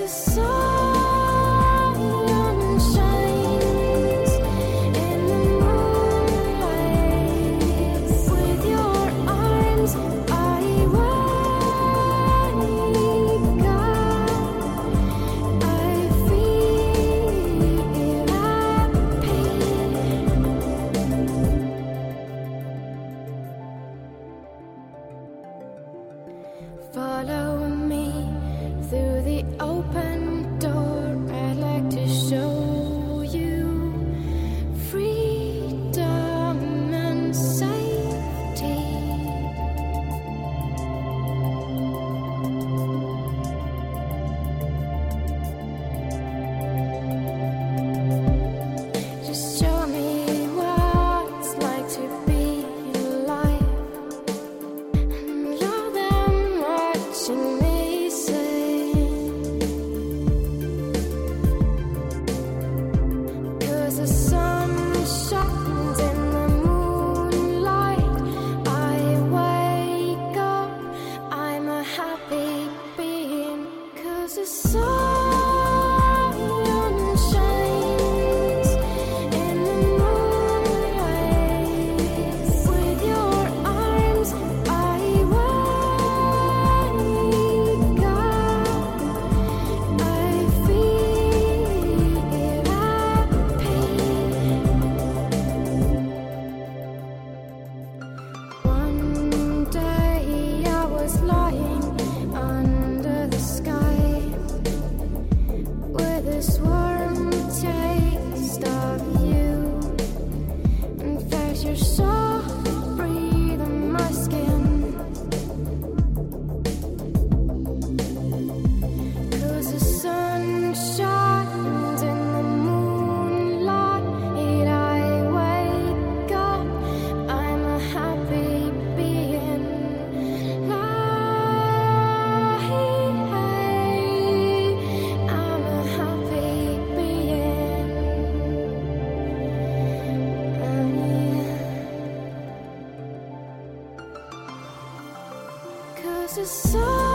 Follow me through the open door. I'd like to show you freedom and safety. Just show me what it's like to be alive. Me say, 'cause the sun shines in the moonlight. I wake up, I'm a happy being. 'Cause the sun shines in the moonlight. With your arms, I lying under the sky with this warm taste of you. In fact, you're soft breathe on my skin. 'Cause the sun shines in the moonlight. I wake up, I'm a happy being. The sun